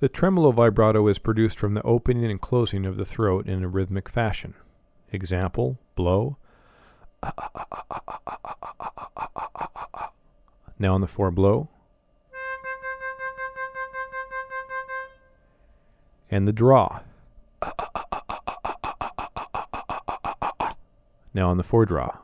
The tremolo vibrato is produced from the opening and closing of the throat in a rhythmic fashion. Example, blow. Now on the 4 blow. And the draw. Now on the 4 draw.